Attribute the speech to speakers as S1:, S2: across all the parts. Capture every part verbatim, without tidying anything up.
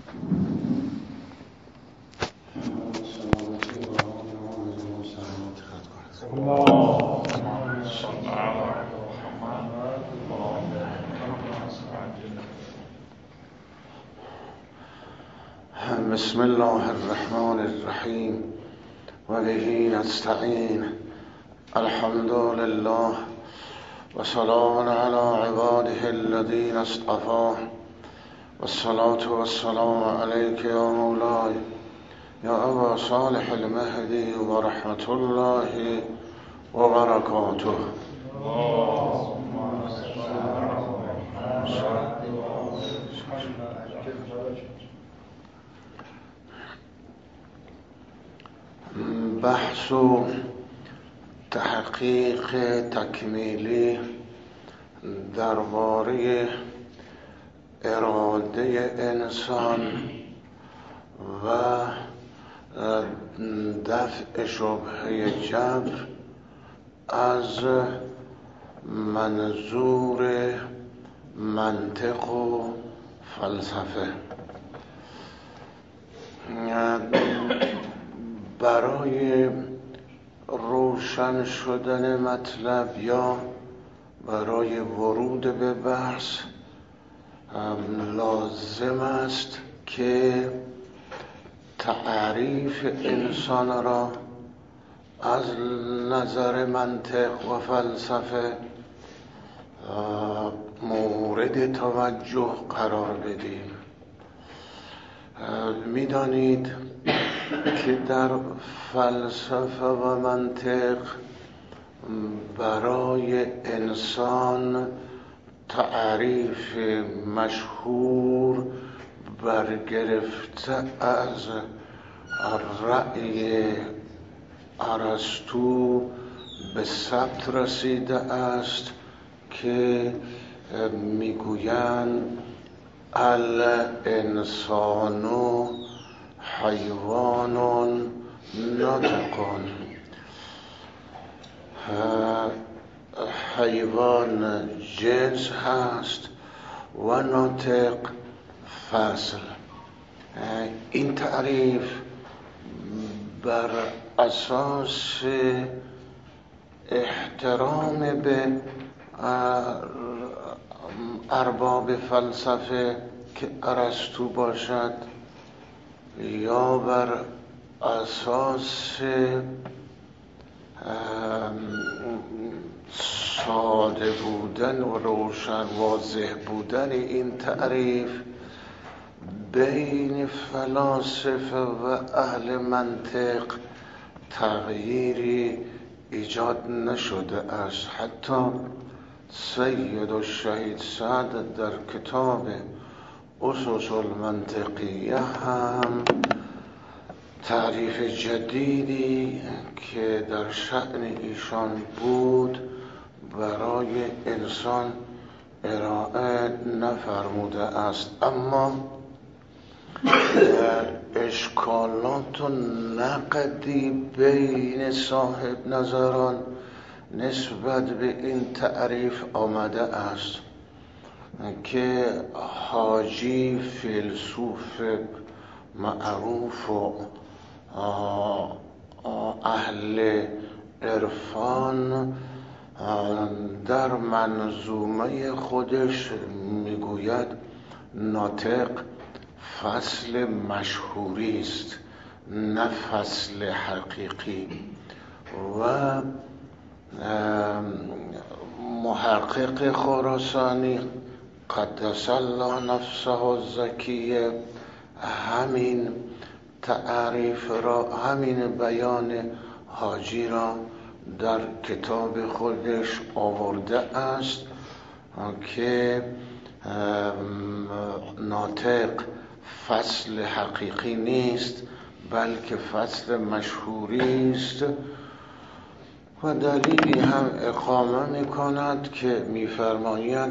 S1: بسم الله الرحمن الرحیم و به نستعین. الحمد لله و سلام علی عباده الذین اصطفی و الصلاة و السلام علیک یا مولای یا ابا صالح المهدی و رحمت الله و برکاته. بحث و تحقیق تکمیلی درباره اراده انسان و دفع شبهه جبر از منظور منطق و فلسفه. برای روشن شدن مطلب یا برای ورود به بحث لازم است که تعریف انسان را از نظر منطق و فلسفه مورد توجه قرار بدیم. می‌دانید که در فلسفه و منطق برای انسان تعریف مشهور برگرفته از رأی ارسطو به ثبت رسیده است که میگویند الانسان حیوان ناطق. حیوان جنس هست و ناطق فصل. این تعریف بر اساس احترام به ارباب فلسفه که ارسطو باشد یا بر اساس ساده بودن و روشن واضح بودن این تعریف بین فلاسفه و اهل منطق تغییری ایجاد نشده است. حتی سید الشهید سعد در کتاب اسس المنطقیه هم تعریف جدیدی که در شأن ایشان بود برای انسان ارائه نفرموده است. اما اشکالات و نقدی بین صاحب نظران نسبت به این تعریف آمده است که حاجی فیلسوف معروف و اهل عرفان در منظومه خودش میگوید ناطق فصل مشهوری است نه فصل حقیقی. و محقق خراسانی قدس الله نفسه الزکیه همین تعریف را، همین بیان حاجی را در کتاب خودش آورده است که ناطق فصل حقیقی نیست بلکه فصل مشهوری است و دلیلی هم اقامه می کند که می فرماید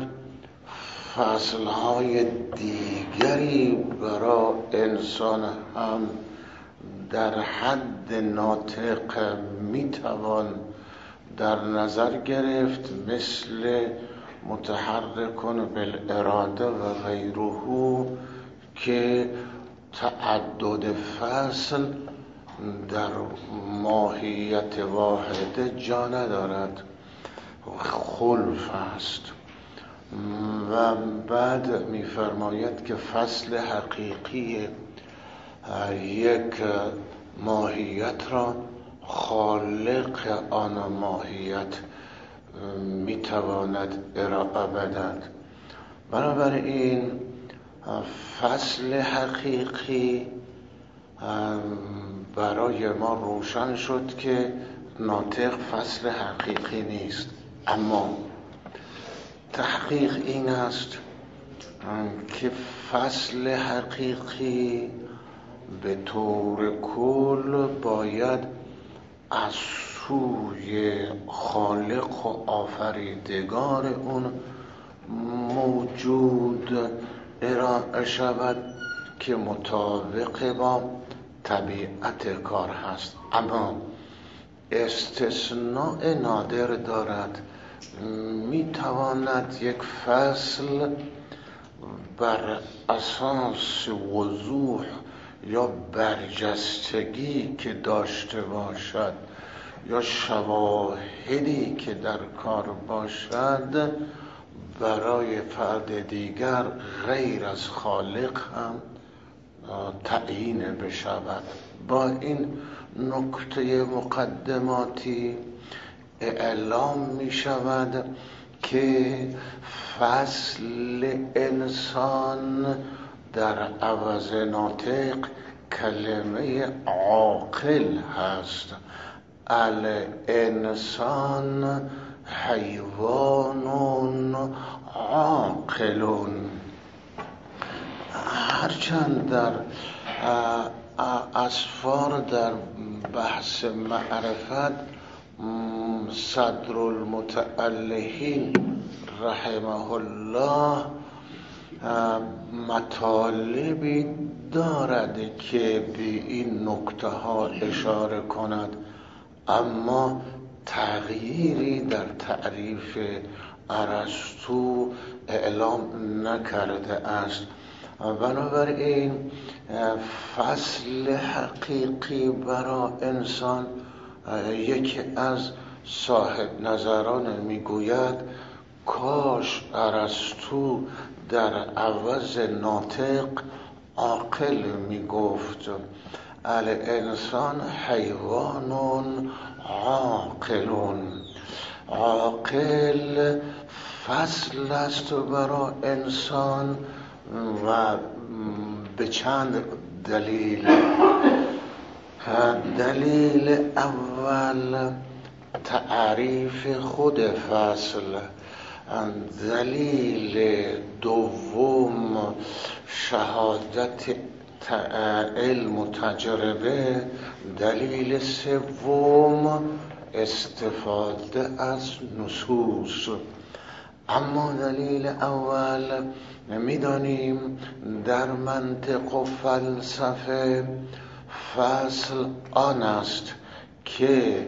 S1: فصلهای دیگری برای انسان هم در حد ناطق می توان در نظر گرفت، مثل متحرک بالاراده و غیره که تعدد فصل در ماهیت واحده جا ندارد، خلف است. و بعد می‌فرماید که فصل حقیقی یک ماهیت را خالق آن ماهیت میتواند ارائه بدهد. بنابراین فصل حقیقی برای ما روشن شد که ناطق فصل حقیقی نیست، اما تحقیق این است که فصل حقیقی به طور کل باید از سوی خالق و آفریدگار اون موجود ارائه شود که مطابق با طبیعت کار هست. اما استثناء نادر دارد، می تواند یک فصل بر اساس وضوح یا برجستگی که داشته باشد یا شواهدی که در کار باشد برای فرد دیگر غیر از خالق هم تعیین بشود. با این نکته مقدماتی اعلام می شود که فصل انسان در عوض ناطق کلمه عاقل هست. الانسان حیوان عاقلون. هرچند در اسفار در بحث معرفت صدر المتألهین رحمه الله مطالبی دارد که به این نکته ها اشاره کند، اما تغییری در تعریف ارسطو اعلام نکرده است. بنابراین فصل حقیقی برای انسان، یکی از صاحب نظران میگوید کاش ارسطو در عوض ناطق عاقل میگفت. الانسان حیوان عاقلون. عاقل فصل است برای انسان و به چند دلیل. دلیل اول تعریف خود فصل، دلیل دوم شهادت علم و تجربه، دلیل سوم استفاده از نصوص. اما دلیل اول می‌دانیم در منطق و فلسفه فصل آن است که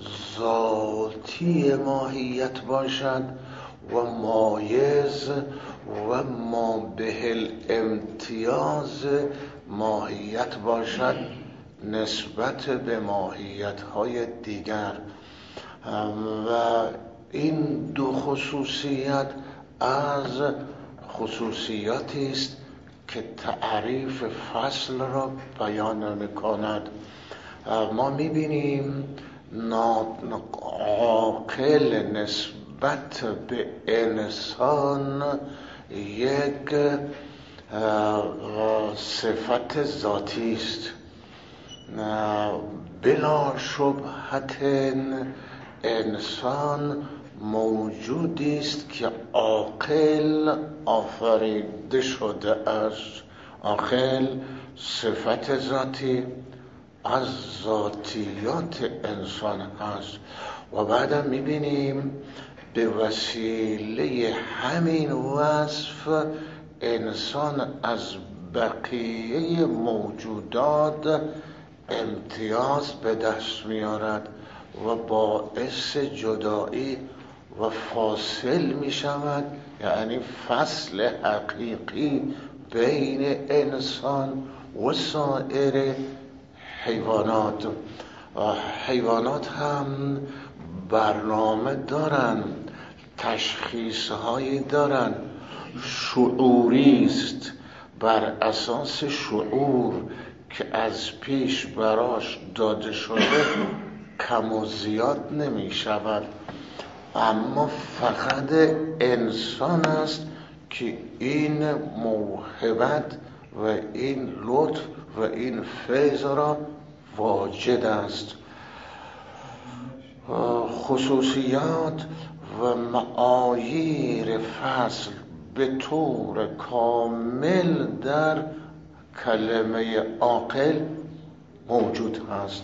S1: ذاتی ماهیت باشد و مایز و ما به الامتیاز ماهیت باشد نسبت به ماهیت‌های دیگر. و این دو خصوصیت از خصوصیاتی است که تعریف فصل را بیان می‌کند. ما می‌بینیم عاقل نسبت به انسان یک صفت ذاتی است. بلا شبهت انسان موجودی است که عاقل آفریده شده است. عاقل صفت ذاتی از ذاتیات انسان هست و بعدم میبینیم به وسیله همین وصف انسان از بقیه موجودات امتیاز به دست میارد و باعث جدایی و فاصل می شود. یعنی فصل حقیقی بین انسان و سایر حیوانات. حیوانات هم برنامه دارن، تشخیص هایی دارن، شعوری است. بر اساس شعور که از پیش براش داده شده کم و زیاد نمی شود، اما فقط انسان است که این موهبت و این لطف و این فیض را واجد است. خصوصیات و معاییر فصل به طور کامل در کلمه عاقل موجود هست.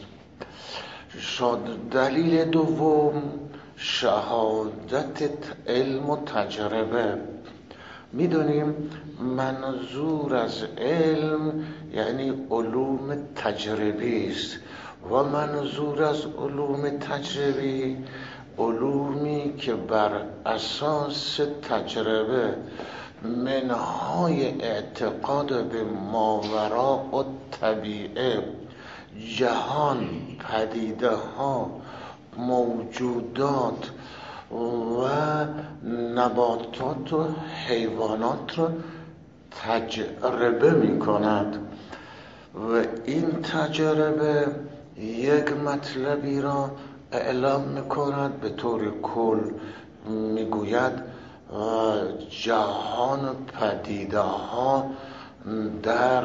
S1: دلیل دوم، شهادت علم و تجربه. میدونیم منظور از علم یعنی علوم تجربی است و منظور از علوم تجربی علومی که بر اساس تجربه منهای اعتقاد به ماوراء و طبیعه، جهان، پدیده ها، موجودات و نباتات و حیوانات را تجربه می کند و این تجربه یک مطلبی را اعلام می کند. به طور کل می گوید جهان پدیده ها در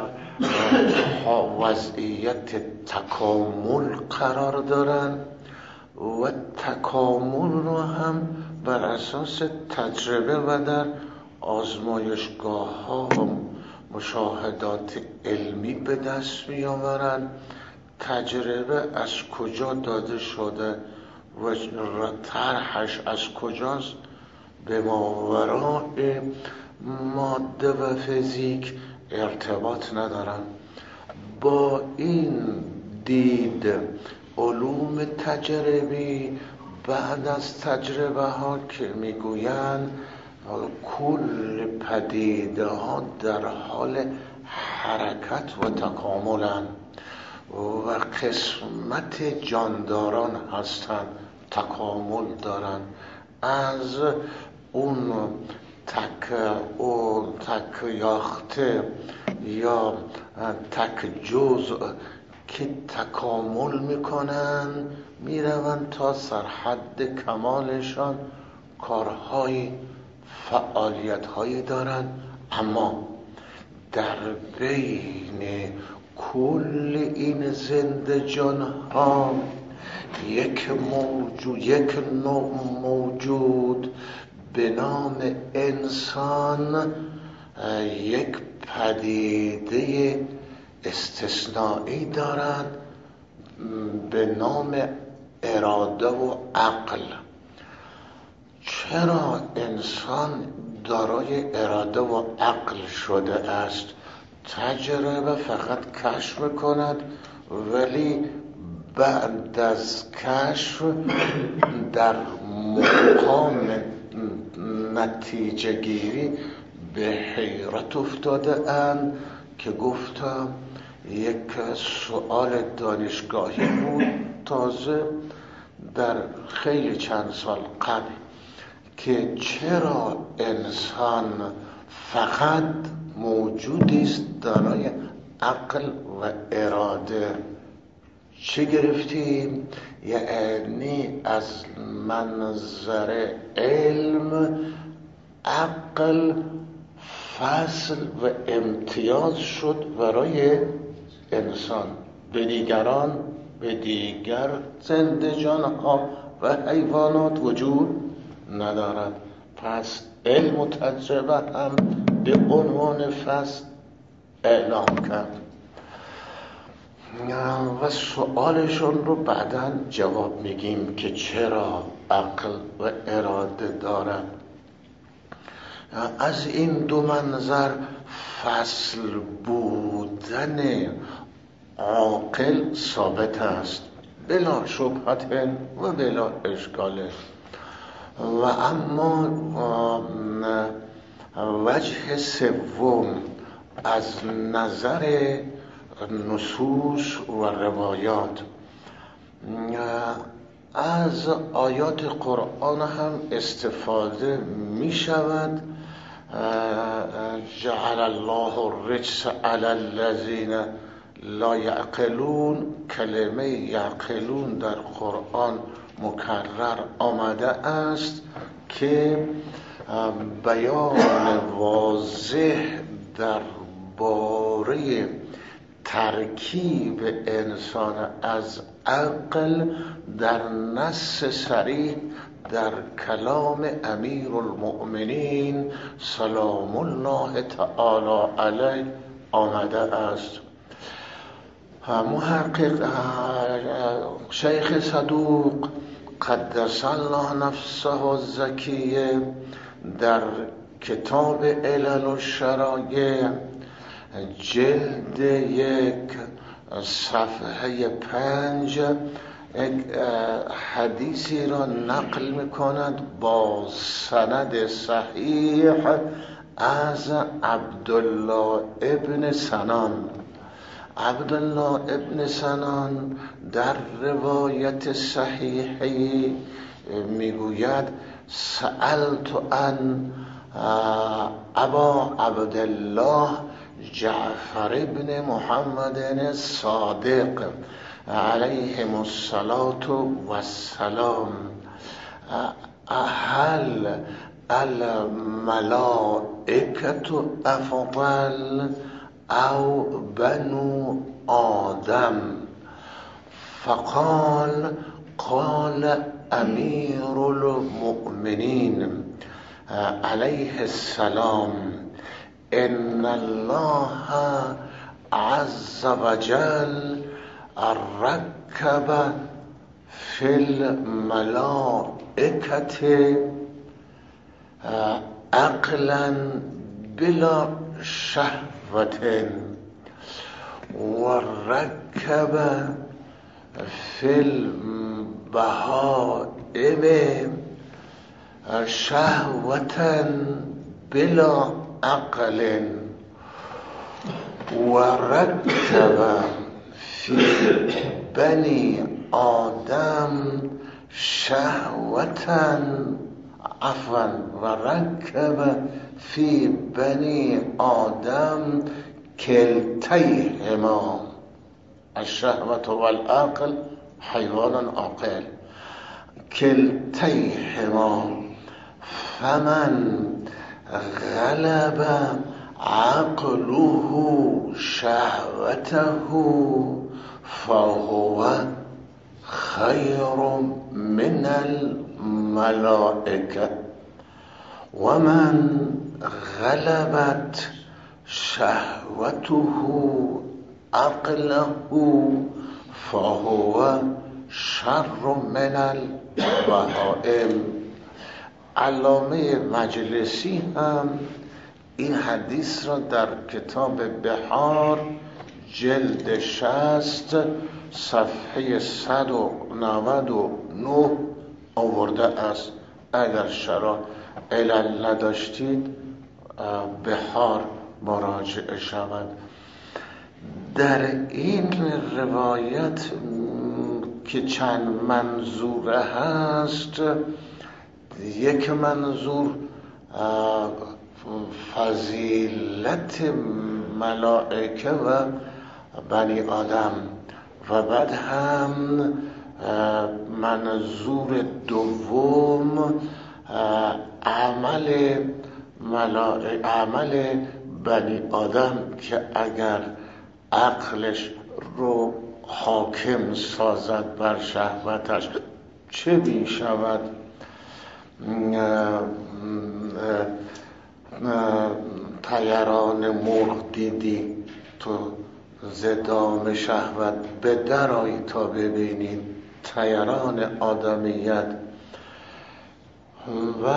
S1: وضعیت تکامل قرار دارند و تکامل رو هم بر اساس تجربه و در آزمایشگاه ها و مشاهدات علمی به دست می آورند. تجربه از کجا داده شده و طرحش از کجاست؟ به ماوراء ماده و فیزیک ارتباط ندارن. با این دید علوم تجربی بعد از تجربه ها که میگویند کل پدیده ها در حال حرکت و تکاملند و قسمت جانداران هستند، تکامل دارند. از اون تک او تک یاخته یا تک جزء که تکامل میکنن میروند تا سرحد کمالشان کارهای فعالیت‌هایی دارن، اما در بین کل این زنده جان‌ها یک موجود یک نوع موجود به نام انسان یک پدیده استثنایی دارند به نام اراده و عقل. چرا انسان دارای اراده و عقل شده است؟ تجربه فقط کشف میکند، ولی بعد از کشف در مقام نتیجه گیری به حیرت افتاده اند که گفتم یک سوال دانشگاهی بود تازه در خیلی چند سال قبل که چرا انسان فقط موجودی است دارای عقل و اراده. چه گرفتیم؟ یعنی از منظر علم عقل فصل و امتیاز شد برای انسان، به دیگران به دیگر زنده جانها و حیوانات وجود ندارد. پس علم و تجربه هم به عنوان فصل اعلام کرد و سؤالشون رو بعداً جواب میگیم که چرا عقل و اراده دارن. از این دو منظر فصل بودن عاقل ثابت است بلا شبهت و بلا اشکال. و اما وجه سوم از نظر نصوص و روایات. از آیات قرآن هم استفاده می شود. جعل الله الرجس علی الذین لا یعقلون، کلمه یعقلون در قرآن مکرر آمده است که بیان واضح در باره ترکیب انسان از عقل در نص صریح در کلام امیر المؤمنین سلام الله تعالی علیه آمده است. محقق شیخ صدوق قدس الله نفسه الزکیه در کتاب علل الشرایع جلد یک صفحه پنج حدیثی را نقل می‌کند با سند صحیح از عبدالله ابن سنان. عبدالله ابن سنان در روایت صحیحی میگوید سألت عن ابا عبدالله جعفر ابن محمد الصادق علیهم الصلاة والسلام هل الملائکة افضل او بنو آدم؟ فقال قال امیر المؤمنین علیه السلام ان الله عز وجل رکب فی الملائکة عقلا بلا شهوة و رکب فی البهائم شهوة بلا عقل و رکب فی بنی آدم شهوة عفوا و رکب فی بنی آدم کلتیهما الشهوة والعقل حیوان عاقل کلتیهما فمن غلب عقله شهوته فهو خیر من الملائکه ومن غلبت شهوته عقله فهو شر من البهائم. علامه مجلسی هم این حدیث را در کتاب بحار جلد شصت صفحه صد و نود و نه آورده است. اگر شرح علل نداشتید بحار مراجعه شود. در این روایت که چند منظوره هست، یک منظور فضیلت ملائکه و بنی آدم و بعد هم منظور دوم عمل ملائکه عمل بنی آدم که اگر عقلش رو حاکم سازد بر شهوتش چه می شود؟ طیران مرغ دیدی تو زدام شهوت به درایی تا ببینید طیران آدمیت. و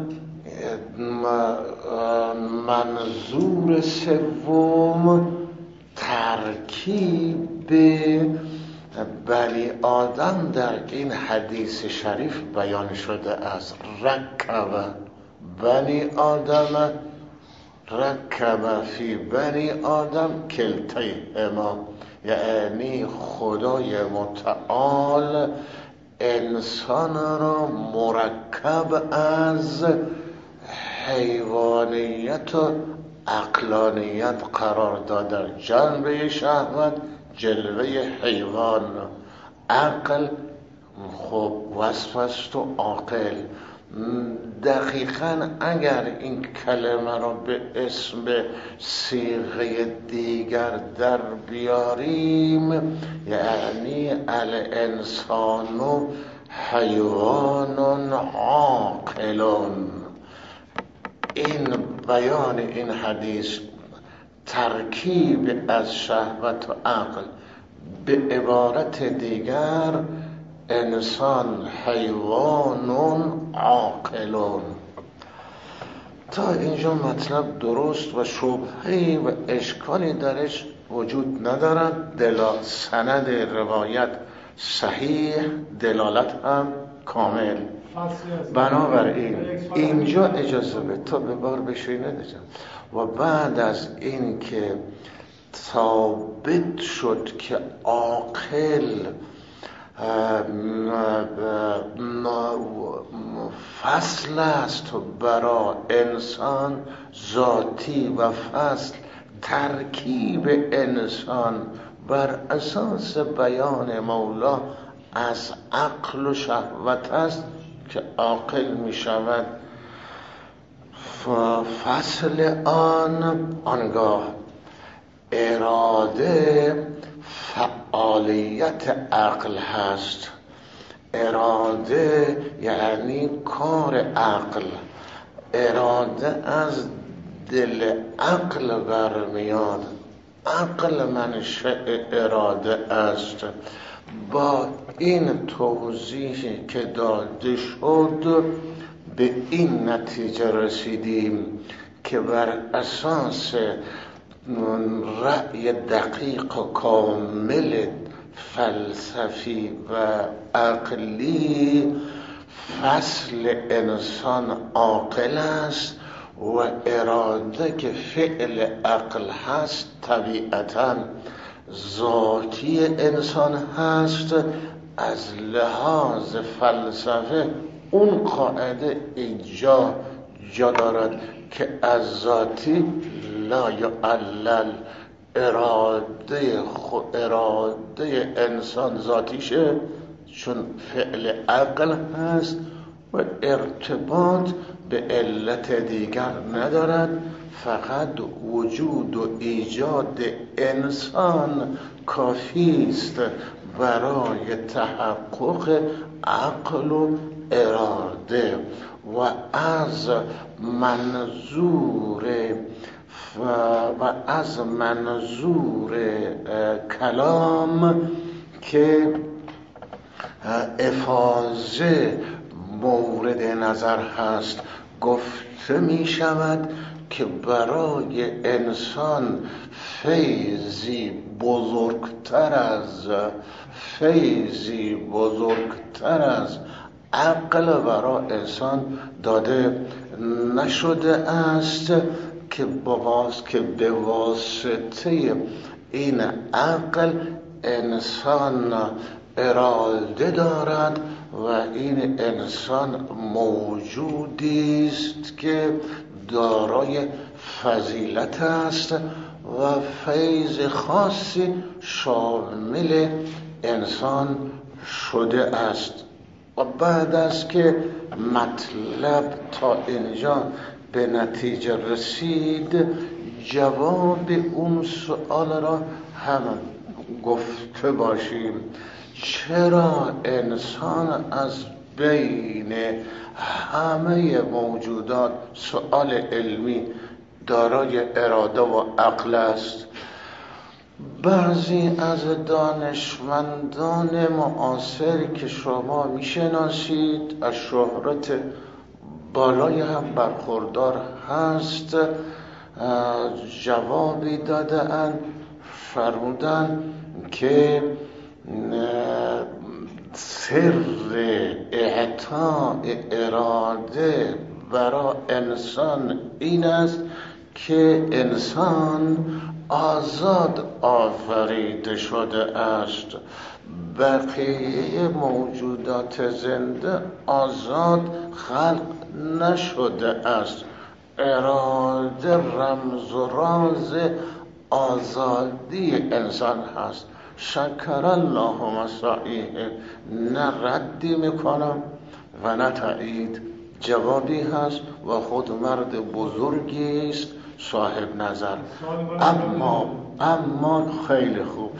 S1: منظور سوم ترکیب بنی آدم در این حدیث شریف بیان شده است. رکب بنی آدم رکب فی بنی آدم کلتیهما، یعنی خدای متعال انسان را مرکب از حیوانیت و عقلانیت قرار داده. جنبه شهوت جلوه حیوان، عقل خب وصف است و عاقل. دقیقاً اگر این کلمه را به اسم به صیغه دیگر در بیاریم، یعنی الانسان حیوان عاقلون. این بیان این حدیث ترکیب از شهوت و عقل، به عبارت دیگر انسان حیوان عاقلون. تا اینجا مطلب درست و شبهه‌ای و اشکالی درش وجود ندارد. دلا سند روایت صحیح، دلالت هم کامل. بنابراین اینجا اجازه به تا به بار بشینه داشتم و بعد از این که ثابت شد که عاقل فصل است برای انسان ذاتی و فصل ترکیب انسان بر اساس بیان مولا از عقل و شهوت است که عاقل می شود. فصل آن آنگاه اراده فعالیت عقل هست. اراده یعنی کار عقل. اراده از دل عقل برمیاد. عقل منشأ اراده است. با این توضیحی که داده شد به این نتیجه رسیدیم که بر اساس رأی دقیق و کامل فلسفی و عقلی فصل انسان عاقل است و اراده که فعل عقل هست طبیعتاً ذاتی انسان هست. از لحاظ فلسفه اون قاعده اینجا جا دارد که از ذاتی لا یعلل، اراده خود اراده انسان ذاتیشه چون فعل عقل هست و ارتباط به علت دیگر ندارد. فقط وجود و ایجاد انسان کافی است برای تحقق عقل و اراده. و از منظور و از منظور کلام که افاضه مورد نظر هست گفته می شود که برای انسان فیضی بزرگتر از فیضی بزرگتر از عقل برای انسان داده نشده است که باز که به واسطه این عقل انسان اراده دارد و این انسان موجودی است که دارای فضیلت است و فیض خاصی شامل انسان شده است. و بعد از که مطلب تا اینجا به نتیجه رسید، جواب اون سؤال را هم گفته باشیم. چرا انسان از بین همه موجودات سؤال علمی دارای اراده و عقل است؟ بعضی از دانشمندان معاصر که شما میشناسید از شهرت بالای هم برخوردار هست جوابی داده اند، فرمودن که سر اعطاء اراده برای انسان این است که انسان آزاد آفریده شده است. بقیه موجودات زنده آزاد خلق نشده است. اراده رمز و راز آزادی انسان هست. شکر الله مساعیه، نه ردی میکنم و نه تایید، جوابی هست و خود مرد بزرگی است صاحب نظر. اما اما خیلی خوب،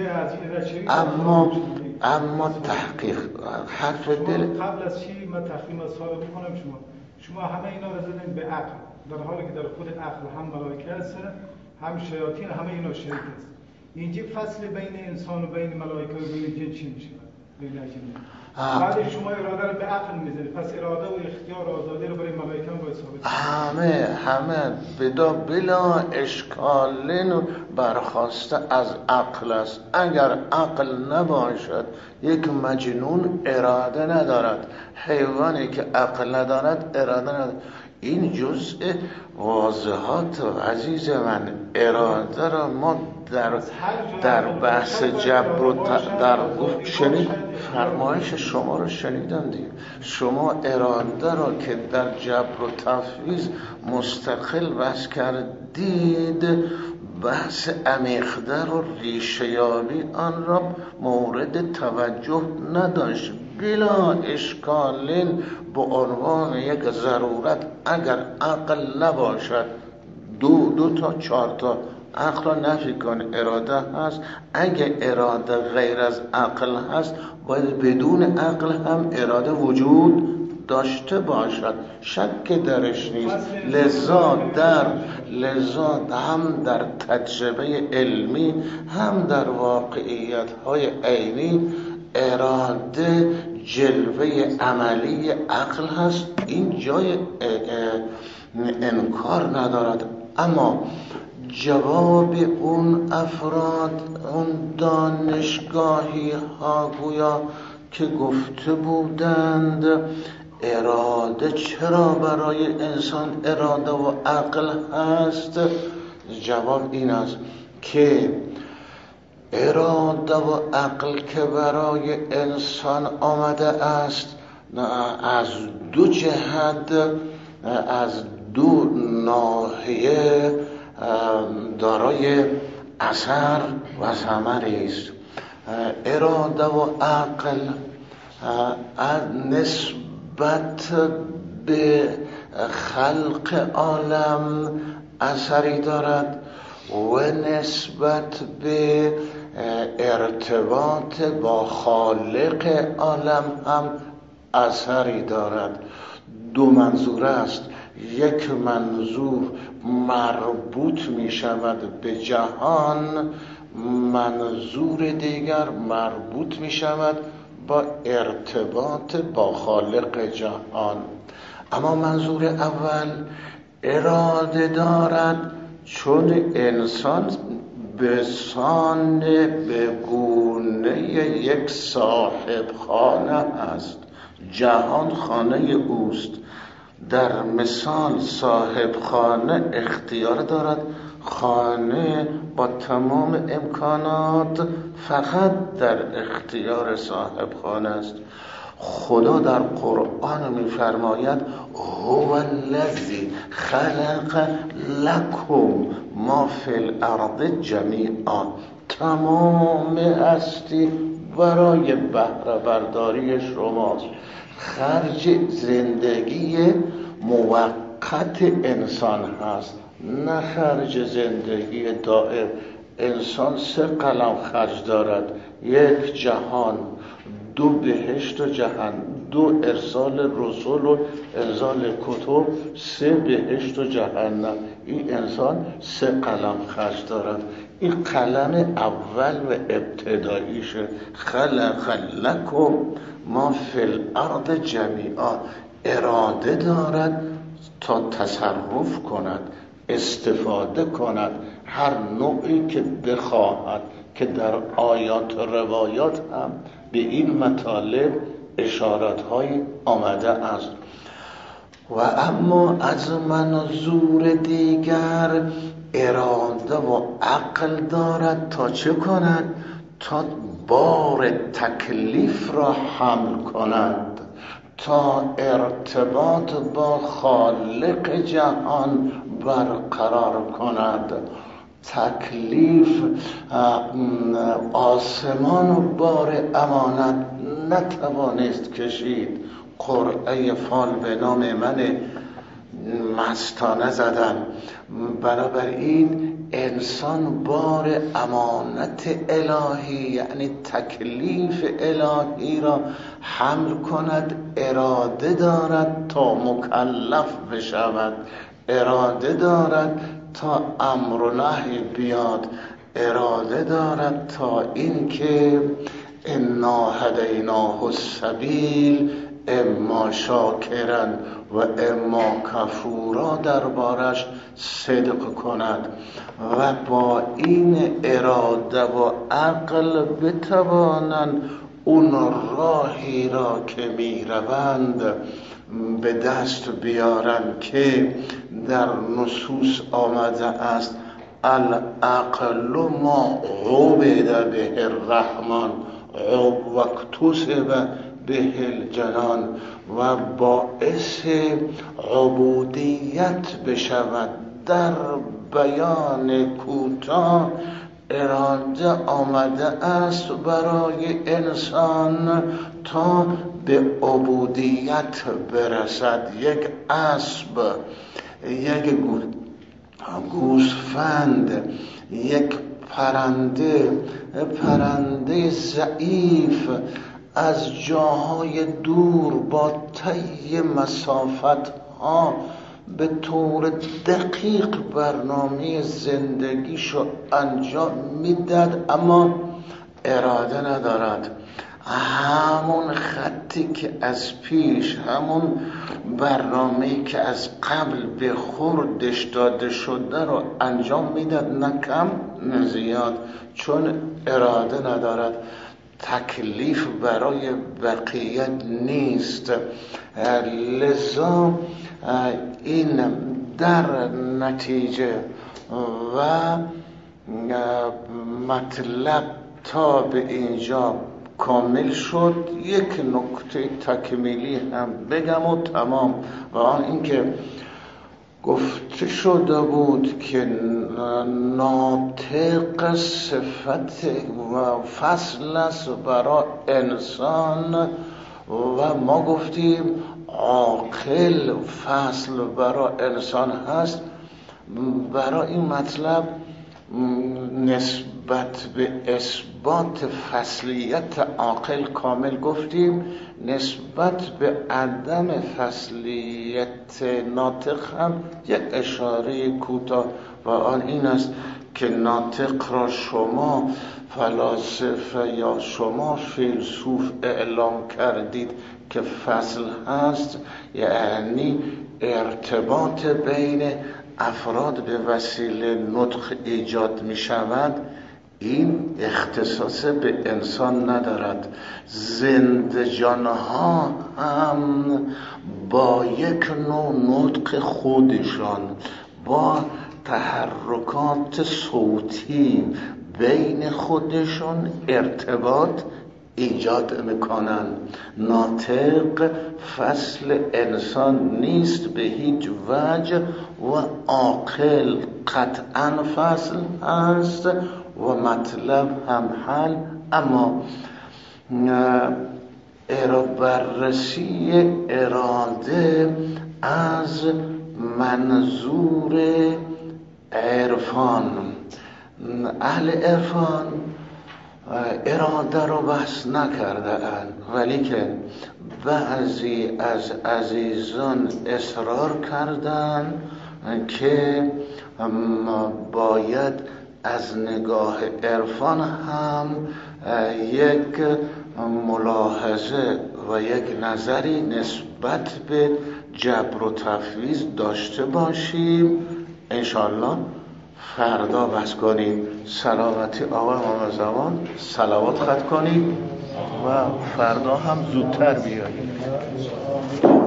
S1: اما اما تحقیق حرف دل.
S2: قبل از چی من تقدیم از سوال میکنم شما شما همه اینا رو زدین به عقل، در حالی که در خود عقل هم ملائکه هست، هم شیاطین، همه اینا شریک است. اینجا فصل بین انسان و بین ملائکه و بین جن چی میشه؟ بین جن. بعد شما اراده رو به عقل میذارید، پس اراده و اختیار و آزادی رو برای ملائکه هم باید ثابت.
S1: همه همه بلا بلا اشکالین برخواسته از عقل است. اگر عقل نباشد یک مجنون اراده ندارد، حیوانی که عقل ندارد اراده ندارد. این جزء واضحات عزیز من. اراده را ما در در بحث جبر و در شنید فرمایش شما رو شنیدم دیگه. شما اراده را که در جبر و تفویض مستقل بحث کردید، بحث عمیق‌تر و ریشه‌یابی آن را مورد توجه نداشت. بلا اشکالین به عنوان یک ضرورت اگر عقل نباشد، دو دو تا چهار تا عقل را نفی کن، اراده هست. اگه اراده غیر از عقل هست باید بدون عقل هم اراده وجود داشته باشد، شک درش نیست. لذا در لذا هم در تجربه علمی هم در واقعیت های عینی اراده جلوه عملی عقل هست. این جای انکار ندارد. اما جواب اون افراد، اون دانشگاهی ها گویا که گفته بودند اراده چرا برای انسان اراده و عقل هست، جواب این است که اراده و عقل که برای انسان آمده است از دو جهت، از دو ناحیه دارای اثر و ثمری است. اراده و عقل نسبت به خلق عالم اثری دارد و نسبت به ارتباط با خالق عالم هم اثری دارد. دو منظور است. یک منظور مربوط می شود به جهان، منظور دیگر مربوط می شود با ارتباط با خالق جهان. اما منظور اول اراده دارد چون انسان به سان به گونه یک صاحب خانه است. جهان خانه اوست. در مثال صاحب خانه اختیار دارد خانه با تمام امکانات فقط در اختیار صاحب خانه است. خدا در قرآن می‌فرماید هو الذی خلق لکم ما فی الارض جمیعا، تمام هستی برای بهره برداری شماست. خرج زندگی موقت انسان هست، نه خرج زندگی دائم. انسان سه قلم خرج دارد: یک جهان، دو بهشت و جهنم، دو ارسال رسول و انزال کتب، سه بهشت و جهنم. این انسان سه قلم خرج دارد. این قلم اول و ابتداییشه. خلق لکم ما فی الارض جمیعا. اراده دارد تا تصرف کند، استفاده کند، هر نوعی که بخواهد، که در آیات و روایات هم به این مطالب اشارات های آمده است. و اما از منظور دیگر اراده و عقل دارد تا چه کند؟ تا بار تکلیف را حمل کند، تا ارتباط با خالق جهان برقرار کند. تکلیف آسمان و بار امانت نتوانست کشید. قرعه فال به نام من مستانه زدم. بنابراین انسان بار امانت الهی یعنی تکلیف الهی را حمل کند. اراده دارد تا مکلف بشود، اراده دارد تا امر و نهی بیاد، اراده دارد تا اینکه انا هدیناه السبیل اما شاکرا و اما کفورا دربارش صدق کند و با این اراده و عقل بتوانند اون راهی را که می روند به دست بیارند که در نصوص آمده است العقل ما عبد به الرحمن و اکتسب به الجنان و باعث عبودیت بشود. در بیان کوتاه اراده آمده است برای انسان تا به عبودیت برسد. یک اسب، یک گوسفند، یک پرنده، پرنده ضعیف از جاهای دور با طی مسافت ها به طور دقیق برنامه زندگیشو انجام میداد، اما اراده ندارد. همون خطی که از پیش، همون برنامه‌ای که از قبل به خوردش داده شده رو انجام میداد، نه کم نه زیاد، چون اراده ندارد. تکلیف برای بقیت نیست. لذا این در نتیجه و مطلب تا به اینجا کامل شد. یک نکته تکمیلی هم بگم و تمام، و آن اینکه گفته شده بود که ناطق صفت و فصل است برای انسان و ما گفتیم عاقل فصل برای انسان هست. برای این مطلب نسبت به اثبات فصلیت عاقل کامل گفتیم، نسبت به عدم فصلیت ناطق هم یک اشاره کوتاه، و آن این است که ناطق را شما فلاسفه یا شما فیلسوف اعلام کردید که فصل هست، یعنی ارتباط بین افراد به وسیله نطق ایجاد می شود. این اختصاص به انسان ندارد. زنده جانها هم با یک نوع نطق خودشان، با تحرکات صوتی بین خودشون ارتباط ایجاد میکنن. ناطق فصل انسان نیست به هیچ وجه و عاقل قطعا فصل هست و مطلب هم حل. اما بررسی اراده از منظور عرفان، اهل عرفان اراده رو بحث نکرده اند، ولی که بعضی از عزیزان اصرار کردند که باید از نگاه عرفان هم یک ملاحظه و یک نظری نسبت به جبر و تفویض داشته باشیم. انشالله فردا بحث کنیم. سلامتی آقا امام زمان، صلوات خط کنیم و فردا هم زودتر بیاییم.